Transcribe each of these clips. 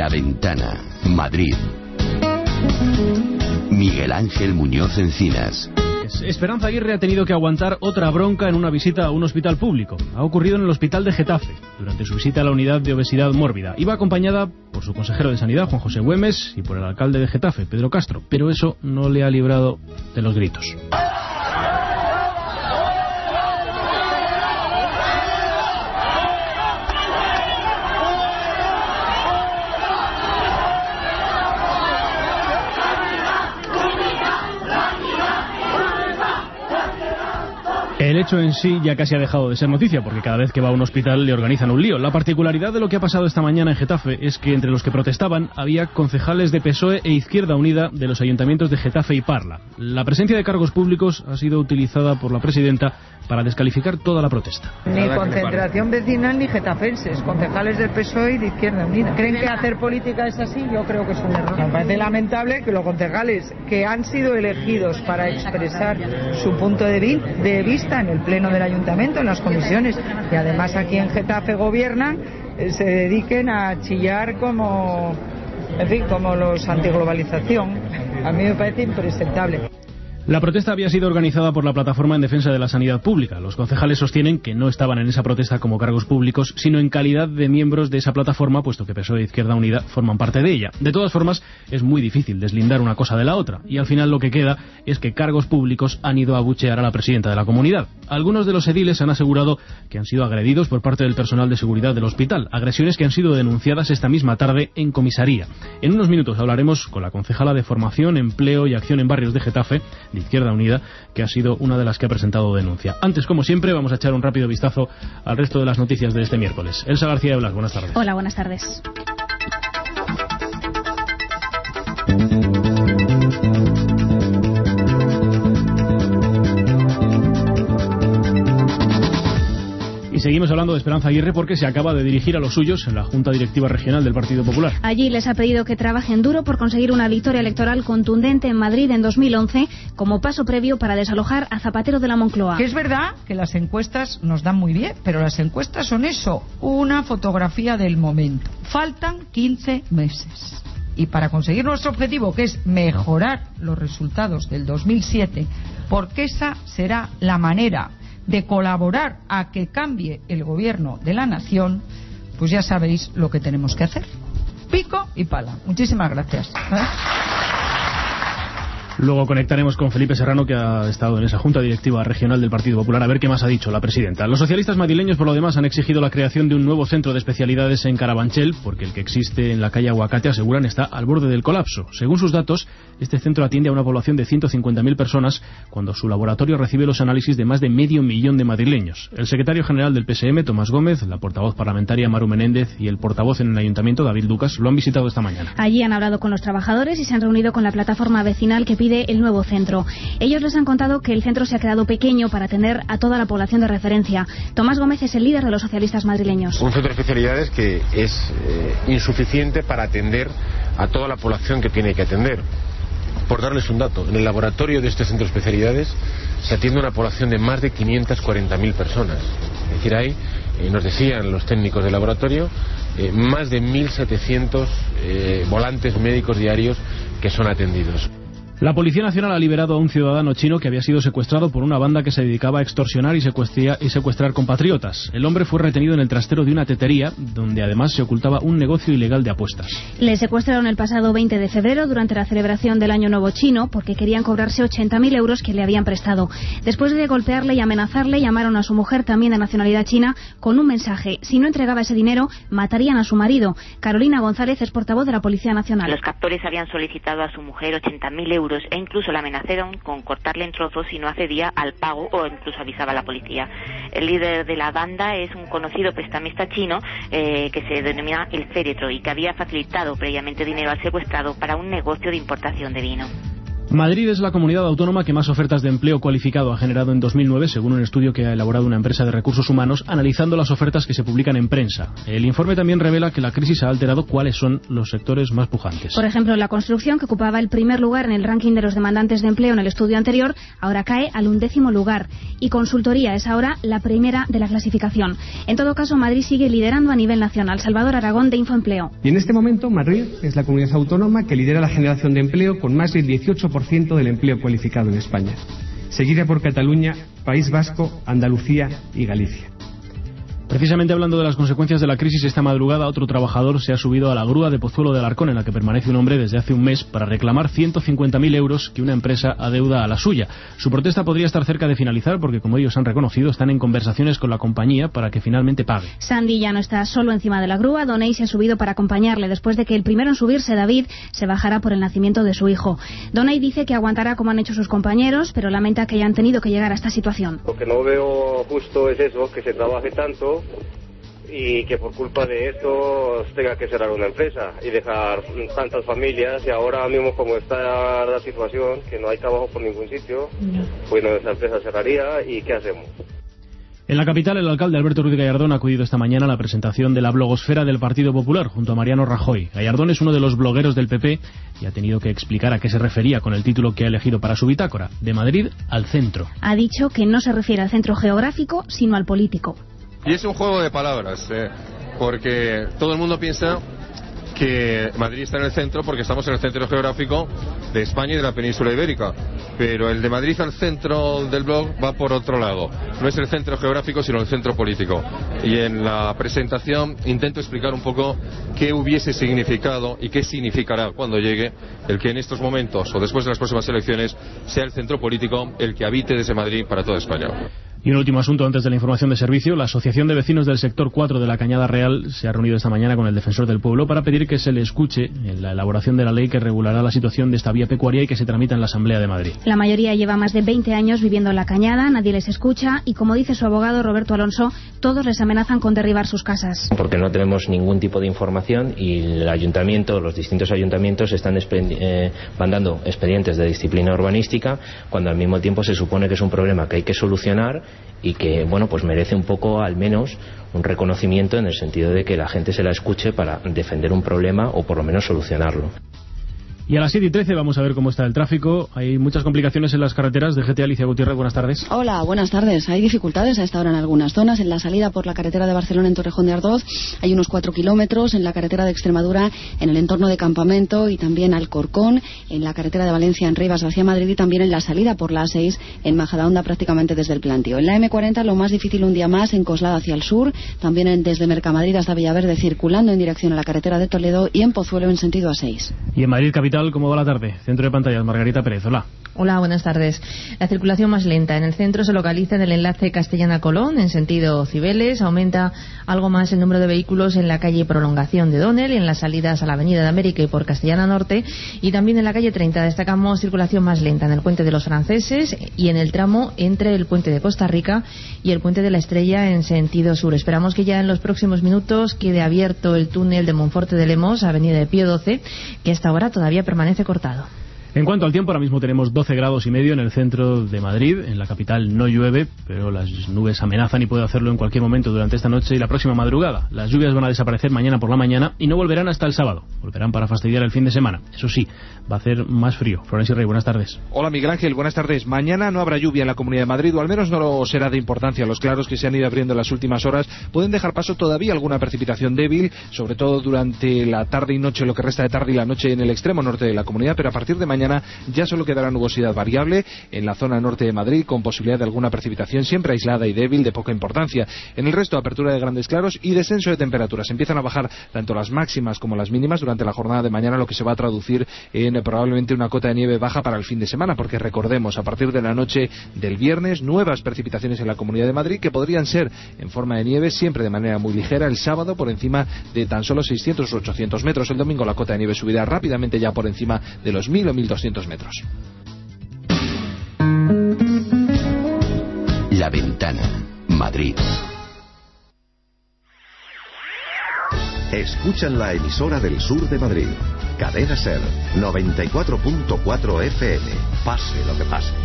La Ventana, Madrid. Miguel Ángel Muñoz Encinas. Esperanza Aguirre ha tenido que aguantar otra bronca en una visita a un hospital público. Ha ocurrido en el hospital de Getafe, durante su visita a la unidad de obesidad mórbida. Iba acompañada por su consejero de Sanidad, Juan José Güemes, y por el alcalde de Getafe, Pedro Castro. Pero eso no le ha librado de los gritos. El hecho en sí ya casi ha dejado de ser noticia, porque cada vez que va a un hospital le organizan un lío. La particularidad de lo que ha pasado esta mañana en Getafe es que entre los que protestaban había concejales de PSOE e Izquierda Unida de los ayuntamientos de Getafe y Parla. La presencia de cargos públicos ha sido utilizada por la presidenta para descalificar toda la protesta. Ni concentración vecinal ni getafenses, concejales del PSOE y de Izquierda Unida. ¿Creen que hacer política es así? Yo creo que es un error. Me parece lamentable que los concejales que han sido elegidos para expresar su punto de vista en el pleno del ayuntamiento, en las comisiones, y además aquí en Getafe gobiernan, se dediquen a chillar como los antiglobalización. A mí me parece impresentable. La protesta había sido organizada por la Plataforma en Defensa de la Sanidad Pública. Los concejales sostienen que no estaban en esa protesta como cargos públicos, sino en calidad de miembros de esa plataforma, puesto que PSOE e Izquierda Unida forman parte de ella. De todas formas, es muy difícil deslindar una cosa de la otra, y al final lo que queda es que cargos públicos han ido a abuchear a la presidenta de la comunidad. Algunos de los ediles han asegurado que han sido agredidos por parte del personal de seguridad del hospital, agresiones que han sido denunciadas esta misma tarde en comisaría. En unos minutos hablaremos con la concejala de Formación, Empleo y Acción en Barrios de Getafe, de Izquierda Unida, que ha sido una de las que ha presentado denuncia. Antes, como siempre, vamos a echar un rápido vistazo al resto de las noticias de este miércoles. Elsa García de Blas, buenas tardes. Hola, buenas tardes. Y seguimos hablando de Esperanza Aguirre porque se acaba de dirigir a los suyos en la Junta Directiva Regional del Partido Popular. Allí les ha pedido que trabajen duro por conseguir una victoria electoral contundente en Madrid en 2011 como paso previo para desalojar a Zapatero de la Moncloa. Que es verdad que las encuestas nos dan muy bien, pero las encuestas son eso, una fotografía del momento. Faltan 15 meses. Y para conseguir nuestro objetivo, que es mejorar los resultados del 2007, porque esa será la manera de colaborar a que cambie el gobierno de la nación, pues ya sabéis lo que tenemos que hacer. Pico y pala. Muchísimas gracias. Luego conectaremos con Felipe Serrano, que ha estado en esa Junta Directiva Regional del Partido Popular, a ver qué más ha dicho la presidenta. Los socialistas madrileños, por lo demás, han exigido la creación de un nuevo centro de especialidades en Carabanchel, porque el que existe en la calle Aguacate, aseguran, está al borde del colapso. Según sus datos, este centro atiende a una población de 150.000 personas, cuando su laboratorio recibe los análisis de más de 500.000 de madrileños. El secretario general del PSM, Tomás Gómez, la portavoz parlamentaria, Maru Menéndez, y el portavoz en el ayuntamiento, David Lucas, lo han visitado esta mañana. Allí han hablado con los trabajadores y se han reunido con la plataforma vecinal que pide el nuevo centro. Ellos les han contado que el centro se ha quedado pequeño para atender a toda la población de referencia. Tomás Gómez es el líder de los socialistas madrileños. Un centro de especialidades que es insuficiente para atender a toda la población que tiene que atender. Por darles un dato, en el laboratorio de este centro de especialidades se atiende a una población de más de 540.000 personas. Es decir, hay, nos decían los técnicos del laboratorio, más de 1.700 volantes médicos diarios que son atendidos. La Policía Nacional ha liberado a un ciudadano chino que había sido secuestrado por una banda que se dedicaba a extorsionar y secuestrar compatriotas. El hombre fue retenido en el trastero de una tetería, donde además se ocultaba un negocio ilegal de apuestas. Le secuestraron el pasado 20 de febrero durante la celebración del Año Nuevo Chino porque querían cobrarse 80.000 euros que le habían prestado. Después de golpearle y amenazarle, llamaron a su mujer, también de nacionalidad china, con un mensaje. Si no entregaba ese dinero, matarían a su marido. Carolina González es portavoz de la Policía Nacional. Los captores habían solicitado a su mujer 80.000 euros e incluso la amenazaron con cortarle en trozos si no accedía al pago o incluso avisaba a la policía. El líder de la banda es un conocido prestamista chino que se denomina el féretro y que había facilitado previamente dinero al secuestrado para un negocio de importación de vino. Madrid es la comunidad autónoma que más ofertas de empleo cualificado ha generado en 2009, según un estudio que ha elaborado una empresa de recursos humanos, analizando las ofertas que se publican en prensa. El informe también revela que la crisis ha alterado cuáles son los sectores más pujantes. Por ejemplo, la construcción, que ocupaba el primer lugar en el ranking de los demandantes de empleo en el estudio anterior, ahora cae al 11º lugar. Y consultoría es ahora la primera de la clasificación. En todo caso, Madrid sigue liderando a nivel nacional. Salvador Aragón, de Infoempleo. Y en este momento, Madrid es la comunidad autónoma que lidera la generación de empleo con más del 18% del empleo cualificado en España, seguida por Cataluña, País Vasco, Andalucía y Galicia. Precisamente hablando de las consecuencias de la crisis, esta madrugada otro trabajador se ha subido a la grúa de Pozuelo de Alarcón, en la que permanece un hombre desde hace un mes, para reclamar 150.000 euros que una empresa adeuda a la suya. Su protesta podría estar cerca de finalizar porque, como ellos han reconocido, están en conversaciones con la compañía para que finalmente pague. Sandy ya no está solo encima de la grúa. Doney se ha subido para acompañarle después de que el primero en subirse, David, se bajara por el nacimiento de su hijo. Doney dice que aguantará como han hecho sus compañeros, pero lamenta que hayan tenido que llegar a esta situación. Lo que no veo justo es eso, que se trabaje tanto y que por culpa de esto tenga que cerrar una empresa y dejar tantas familias, y ahora mismo como está la situación, que no hay trabajo por ningún sitio, pues nuestra empresa cerraría. ¿Y qué hacemos? En la capital, el alcalde Alberto Ruiz Gallardón ha acudido esta mañana a la presentación de la blogosfera del Partido Popular junto a Mariano Rajoy. Gallardón es uno de los blogueros del PP y ha tenido que explicar a qué se refería con el título que ha elegido para su bitácora: de Madrid al centro. Ha dicho que no se refiere al centro geográfico, sino al político. Y es un juego de palabras, porque todo el mundo piensa que Madrid está en el centro porque estamos en el centro geográfico de España y de la península ibérica, pero el de Madrid al centro del blog va por otro lado. No es el centro geográfico, sino el centro político. Y en la presentación intento explicar un poco qué hubiese significado y qué significará cuando llegue el que en estos momentos o después de las próximas elecciones sea el centro político el que habite desde Madrid para toda España. Y un último asunto antes de la información de servicio. La Asociación de Vecinos del Sector 4 de la Cañada Real se ha reunido esta mañana con el Defensor del Pueblo para pedir que se le escuche en la elaboración de la ley que regulará la situación de esta vía pecuaria y que se tramita en la Asamblea de Madrid. La mayoría lleva más de 20 años viviendo en la Cañada, nadie les escucha y, como dice su abogado Roberto Alonso, todos les amenazan con derribar sus casas. Porque no tenemos ningún tipo de información y el ayuntamiento, los distintos ayuntamientos están mandando expedientes de disciplina urbanística cuando al mismo tiempo se supone que es un problema que hay que solucionar y que, bueno, pues merece un poco, al menos, un reconocimiento en el sentido de que la gente se la escuche para defender un problema o por lo menos solucionarlo. Y a las 7:13 vamos a ver cómo está el tráfico. Hay muchas complicaciones en las carreteras. DGT, Alicia Gutiérrez, buenas tardes. Hola, buenas tardes. Hay dificultades a esta hora en algunas zonas. En la salida por la carretera de Barcelona en Torrejón de Ardoz hay unos 4 kilómetros. En la carretera de Extremadura, en el entorno de Campamento y también Alcorcón. En la carretera de Valencia en Rivas hacia Madrid y también en la salida por la A6 en Majadahonda prácticamente desde el Plantío. En la M40 lo más difícil un día más en Coslada hacia el sur. También desde Mercamadrid hasta Villaverde circulando en dirección a la carretera de Toledo y en Pozuelo en sentido A6. Y en Madrid capital, ¿cómo va la tarde? Centro de pantallas, Margarita Pérez, hola. Hola, buenas tardes. La circulación más lenta en el centro se localiza en el enlace Castellana-Colón, en sentido Cibeles. Aumenta algo más el número de vehículos en la calle Prolongación de Donel y en las salidas a la Avenida de América y por Castellana Norte. Y también en la calle 30 destacamos circulación más lenta en el Puente de los Franceses y en el tramo entre el Puente de Costa Rica y el Puente de la Estrella en sentido sur. Esperamos que ya en los próximos minutos quede abierto el túnel de Monforte de Lemos, Avenida de Pío XII, que hasta ahora todavía permanece cortado. En cuanto al tiempo, ahora mismo tenemos 12 grados y medio en el centro de Madrid. En la capital no llueve, pero las nubes amenazan y puede hacerlo en cualquier momento durante esta noche y la próxima madrugada. Las lluvias van a desaparecer mañana por la mañana y no volverán hasta el sábado. Volverán para fastidiar el fin de semana. Eso sí, va a hacer más frío. Florencio Rey, buenas tardes. Hola Miguel Ángel, buenas tardes. Mañana no habrá lluvia en la Comunidad de Madrid, o al menos no lo será de importancia. Los claros que se han ido abriendo en las últimas horas pueden dejar paso todavía alguna precipitación débil, sobre todo durante la tarde y noche, lo que resta de tarde y la noche en el extremo norte de la comunidad, pero a partir de mañana ya solo quedará nubosidad variable en la zona norte de Madrid, con posibilidad de alguna precipitación siempre aislada y débil de poca importancia. En el resto, apertura de grandes claros y descenso de temperaturas. Empiezan a bajar tanto las máximas como las mínimas durante la jornada de mañana, lo que se va a traducir en probablemente una cota de nieve baja para el fin de semana, porque recordemos, a partir de la noche del viernes, nuevas precipitaciones en la Comunidad de Madrid que podrían ser en forma de nieve, siempre de manera muy ligera, el sábado por encima de tan solo 600 o 800 metros. El domingo la cota de nieve subirá rápidamente ya por encima de los 1000 o 1200 metros. La Ventana, Madrid. Escuchan la emisora del sur de Madrid. Cadena Ser, 94.4 FM. Pase lo que pase.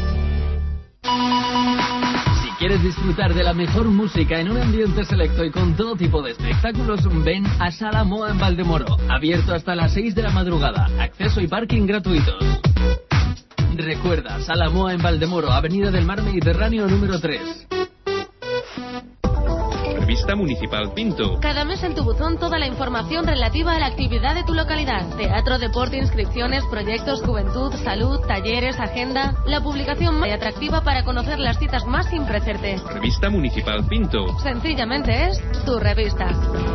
Si quieres disfrutar de la mejor música en un ambiente selecto y con todo tipo de espectáculos, ven a Sala Moa en Valdemoro. Abierto hasta las 6 de la madrugada. Acceso y parking gratuitos. Recuerda, Sala Moa en Valdemoro, Avenida del Mar Mediterráneo número 3. Revista Municipal Pinto. Cada mes en tu buzón toda la información relativa a la actividad de tu localidad. Teatro, deporte, inscripciones, proyectos, juventud, salud, talleres, agenda. La publicación más atractiva para conocer las citas más sin precedentes. Revista Municipal Pinto. Sencillamente es tu revista.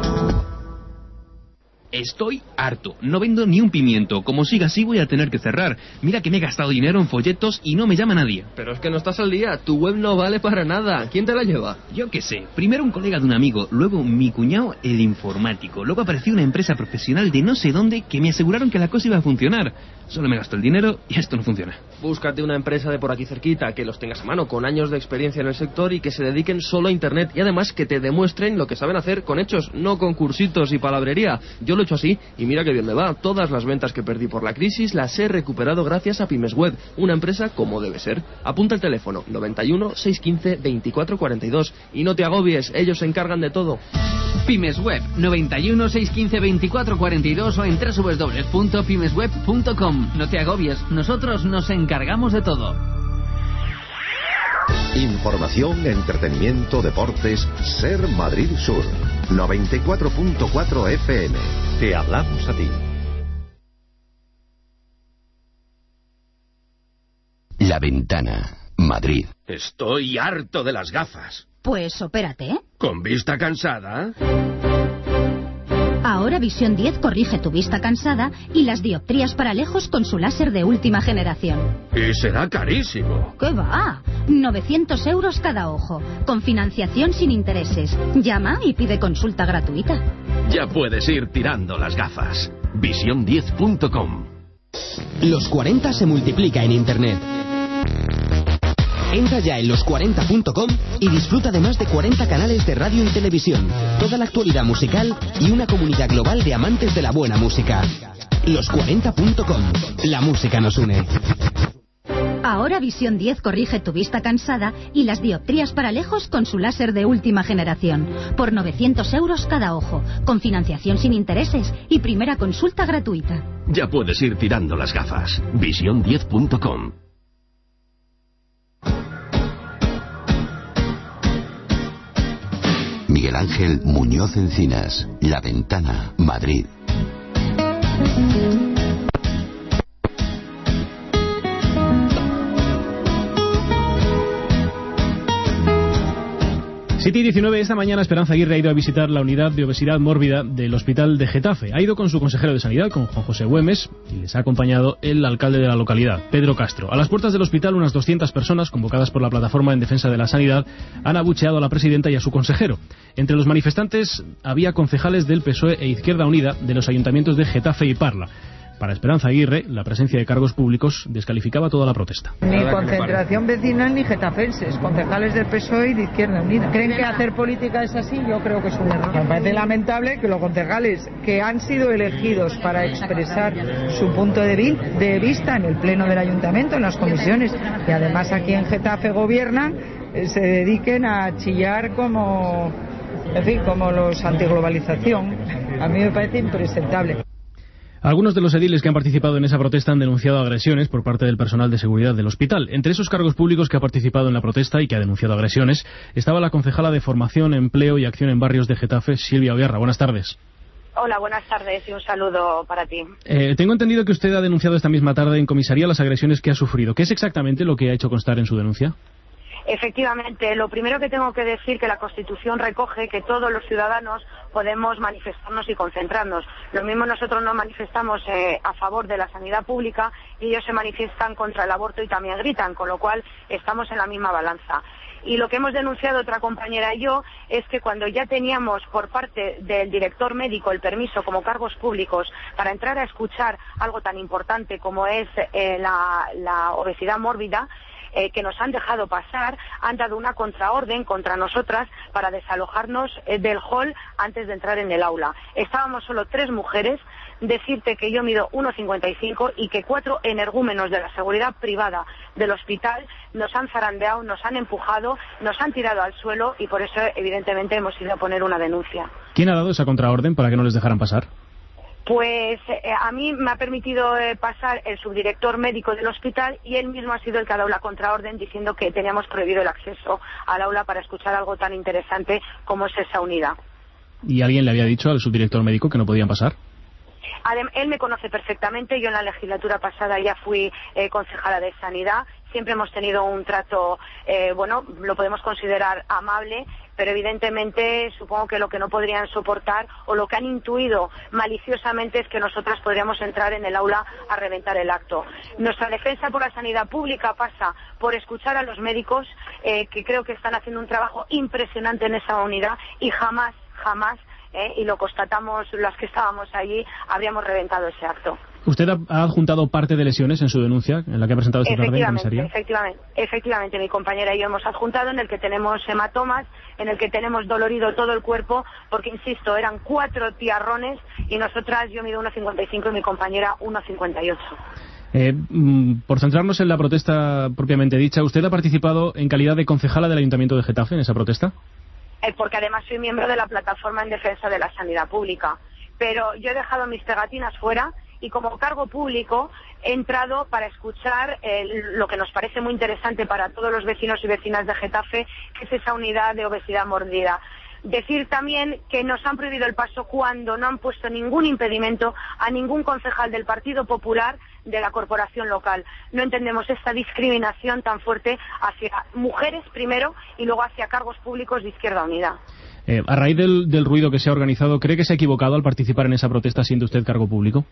Estoy harto. No vendo ni un pimiento. Como siga así voy a tener que cerrar. Mira que me he gastado dinero en folletos y no me llama nadie. Pero es que no estás al día. Tu web no vale para nada. ¿Quién te la lleva? Yo qué sé. Primero un colega de un amigo, luego mi cuñado, el informático. Luego apareció una empresa profesional de no sé dónde que me aseguraron que la cosa iba a funcionar. Solo me gasto el dinero y esto no funciona. Búscate una empresa de por aquí cerquita, que los tengas a mano, con años de experiencia en el sector y que se dediquen solo a Internet. Y además que te demuestren lo que saben hacer con hechos, no con cursitos y palabrería. Yo lo he hecho así y mira que bien me va. Todas las ventas que perdí por la crisis las he recuperado gracias a Pymes Web, una empresa como debe ser. Apunta el teléfono 91 615 24 42 y no te agobies, ellos se encargan de todo. Pymes Web 91 615 24 42 o en www.pymesweb.com. No te agobies, nosotros nos encargamos de todo. Información, entretenimiento, deportes. Ser Madrid Sur, 94.4 FM. Te hablamos a ti. La Ventana, Madrid. Estoy harto de las gafas. Pues opérate. ¿Con vista cansada? Ahora Visión 10 corrige tu vista cansada y las dioptrías para lejos con su láser de última generación. Y será carísimo. ¿Qué va? 900 euros cada ojo, con financiación sin intereses. Llama y pide consulta gratuita. Ya puedes ir tirando las gafas. Visión10.com. Los 40 se multiplica en Internet. Entra ya en los40.com y disfruta de más de 40 canales de radio y televisión, toda la actualidad musical y una comunidad global de amantes de la buena música. Los40.com. La música nos une. Ahora Visión 10 corrige tu vista cansada y las dioptrías para lejos con su láser de última generación. Por 900 euros cada ojo, con financiación sin intereses y primera consulta gratuita. Ya puedes ir tirando las gafas. Visión10.com. Miguel Ángel Muñoz Encinas, La Ventana, Madrid. Siete y 19, esta mañana Esperanza Aguirre ha ido a visitar la unidad de obesidad mórbida del Hospital de Getafe. Ha ido con su consejero de Sanidad, con Juan José Güemes, y les ha acompañado el alcalde de la localidad, Pedro Castro. A las puertas del hospital, unas 200 personas, convocadas por la Plataforma en Defensa de la Sanidad, han abucheado a la presidenta y a su consejero. Entre los manifestantes había concejales del PSOE e Izquierda Unida de los ayuntamientos de Getafe y Parla. Para Esperanza Aguirre, la presencia de cargos públicos descalificaba toda la protesta. Ni concentración vecinal ni getafenses, concejales del PSOE y de Izquierda Unida. ¿Creen que hacer política es así? Yo creo que es un error. Me parece lamentable que los concejales que han sido elegidos para expresar su punto de vista en el pleno del ayuntamiento, en las comisiones, y además aquí en Getafe gobiernan, se dediquen a chillar como los antiglobalización. A mí me parece impresentable. Algunos de los ediles que han participado en esa protesta han denunciado agresiones por parte del personal de seguridad del hospital. Entre esos cargos públicos que ha participado en la protesta y que ha denunciado agresiones estaba la concejala de Formación, Empleo y Acción en Barrios de Getafe, Silvia Oguerra. Buenas tardes. Hola, buenas tardes y un saludo para ti. Tengo entendido que usted ha denunciado esta misma tarde en comisaría las agresiones que ha sufrido. ¿Qué es exactamente lo que ha hecho constar en su denuncia? Efectivamente, lo primero que tengo que decir que la Constitución recoge que todos los ciudadanos podemos manifestarnos y concentrarnos. Lo mismo nosotros nos manifestamos a favor de la sanidad pública y ellos se manifiestan contra el aborto y también gritan, con lo cual estamos en la misma balanza. Y lo que hemos denunciado otra compañera y yo es que cuando ya teníamos por parte del director médico el permiso como cargos públicos para entrar a escuchar algo tan importante como es la obesidad mórbida, que nos han dejado pasar han dado una contraorden contra nosotras para desalojarnos del hall antes de entrar en el aula. Estábamos solo 3 mujeres. Decirte que yo mido 1,55 y que 4 energúmenos de la seguridad privada del hospital nos han zarandeado, nos han empujado, nos han tirado al suelo y por eso evidentemente hemos ido a poner una denuncia. ¿Quién ha dado esa contraorden para que no les dejaran pasar? Pues a mí me ha permitido pasar el subdirector médico del hospital y él mismo ha sido el que ha dado la contraorden diciendo que teníamos prohibido el acceso al aula para escuchar algo tan interesante como es esa unidad. ¿Y alguien le había dicho al subdirector médico que no podían pasar? Él me conoce perfectamente, yo en la legislatura pasada ya fui concejala de Sanidad, siempre hemos tenido un trato, lo podemos considerar amable, pero evidentemente supongo que lo que no podrían soportar o lo que han intuido maliciosamente es que nosotras podríamos entrar en el aula a reventar el acto. Nuestra defensa por la sanidad pública pasa por escuchar a los médicos, que creo que están haciendo un trabajo impresionante en esa unidad y jamás, y lo constatamos las que estábamos allí, habríamos reventado ese acto. ¿Usted ha adjuntado parte de lesiones en su denuncia, en la que ha presentado esta tarde en comisaría? Efectivamente, mi compañera y yo hemos adjuntado, en el que tenemos hematomas, en el que tenemos dolorido todo el cuerpo, porque insisto, eran 4 tiarrones y nosotras, yo mido 1,55 y mi compañera 1,58. Por centrarnos en la protesta propiamente dicha, ¿usted ha participado en calidad de concejala del Ayuntamiento de Getafe en esa protesta? Porque además soy miembro de la Plataforma en Defensa de la Sanidad Pública. Pero yo he dejado mis pegatinas fuera y como cargo público he entrado para escuchar lo que nos parece muy interesante para todos los vecinos y vecinas de Getafe, que es esa unidad de obesidad mordida. Decir también que nos han prohibido el paso cuando no han puesto ningún impedimento a ningún concejal del Partido Popular de la corporación local. No entendemos esta discriminación tan fuerte hacia mujeres primero y luego hacia cargos públicos de Izquierda Unida. A raíz del ruido que se ha organizado, ¿cree que se ha equivocado al participar en esa protesta siendo usted cargo público?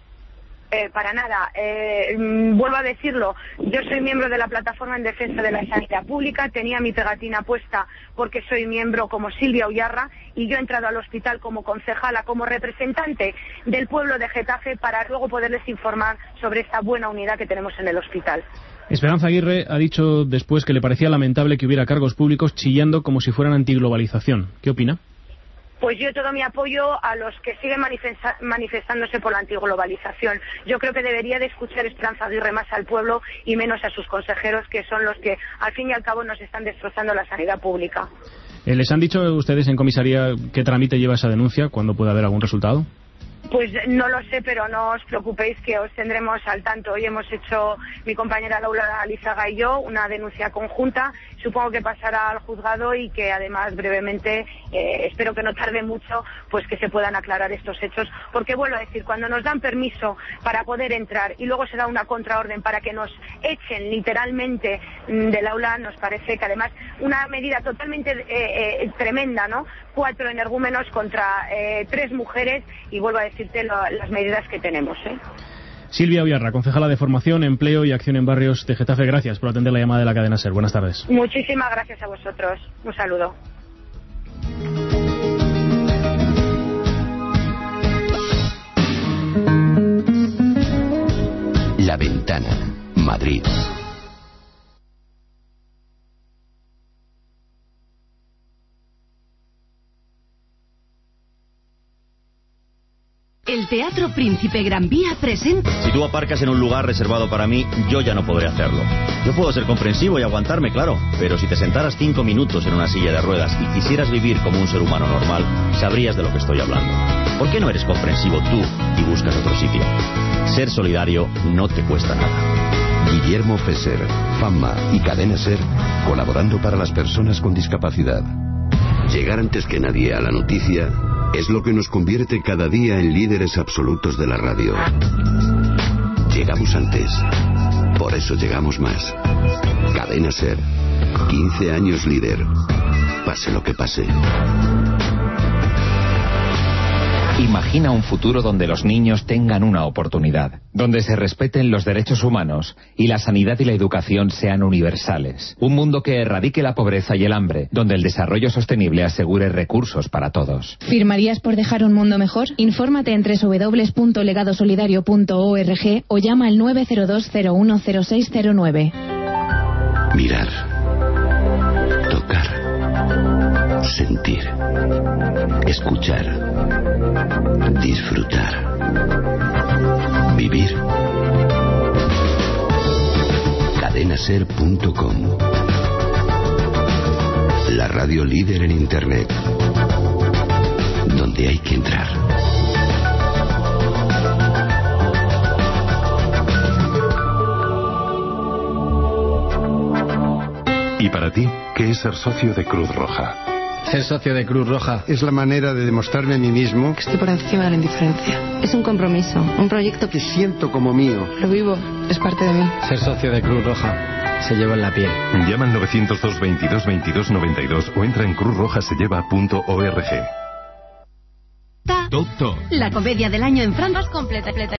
Para nada. Vuelvo a decirlo, yo soy miembro de la Plataforma en Defensa de la Sanidad Pública, tenía mi pegatina puesta porque soy miembro como Silvia Uyarra y yo he entrado al hospital como concejala, como representante del pueblo de Getafe para luego poderles informar sobre esta buena unidad que tenemos en el hospital. Esperanza Aguirre ha dicho después que le parecía lamentable que hubiera cargos públicos chillando como si fueran antiglobalización. ¿Qué opina? Pues yo todo mi apoyo a los que siguen manifestándose por la antiglobalización. Yo creo que debería de escuchar Esperanza Aguirre más al pueblo y menos a sus consejeros, que son los que al fin y al cabo nos están destrozando la sanidad pública. ¿Les han dicho ustedes en comisaría qué trámite lleva esa denuncia? ¿Cuándo puede haber algún resultado? Pues no lo sé, pero no os preocupéis que os tendremos al tanto. Hoy hemos hecho, mi compañera Laura Lizaga y yo, una denuncia conjunta. Supongo que pasará al juzgado y que además brevemente, espero que no tarde mucho, pues que se puedan aclarar estos hechos. Porque vuelvo a decir, cuando nos dan permiso para poder entrar y luego se da una contraorden para que nos echen literalmente del aula, nos parece que además una medida totalmente tremenda, ¿no? 4 energúmenos contra 3 mujeres y vuelvo a decirte las medidas que tenemos, Silvia Uyarra, concejala de Formación, Empleo y Acción en Barrios de Getafe, gracias por atender la llamada de la cadena SER. Buenas tardes. Muchísimas gracias a vosotros. Un saludo. La Ventana, Madrid. El Teatro Príncipe Gran Vía presenta... Si tú aparcas en un lugar reservado para mí, yo ya no podré hacerlo. Yo puedo ser comprensivo y aguantarme, claro, pero si te sentaras 5 minutos en una silla de ruedas y quisieras vivir como un ser humano normal, sabrías de lo que estoy hablando. ¿Por qué no eres comprensivo tú y buscas otro sitio? Ser solidario no te cuesta nada. Guillermo Fesser, Fama y Cadena SER, colaborando para las personas con discapacidad. Llegar antes que nadie a la noticia es lo que nos convierte cada día en líderes absolutos de la radio. Llegamos antes, por eso llegamos más. Cadena SER, 15 años líder, pase lo que pase. Imagina un futuro donde los niños tengan una oportunidad, donde se respeten los derechos humanos y la sanidad y la educación sean universales. Un mundo que erradique la pobreza y el hambre, donde el desarrollo sostenible asegure recursos para todos. ¿Firmarías por dejar un mundo mejor? Infórmate en www.legadosolidario.org o llama al 902 010609. Mirar. Tocar. Sentir. Escuchar. Disfrutar. Vivir. Cadenaser.com. La radio líder en Internet. Donde hay que entrar. ¿Y para ti, qué es ser socio de Cruz Roja? Ser socio de Cruz Roja es la manera de demostrarme a mí mismo que estoy por encima de la indiferencia. Es un compromiso, un proyecto que siento como mío. Lo vivo, es parte de mí. Ser socio de Cruz Roja se lleva en la piel. Llama al 902 22 22 92 o entra en cruzrojaselleva.org. Top. La comedia del año en Francia. Más completa.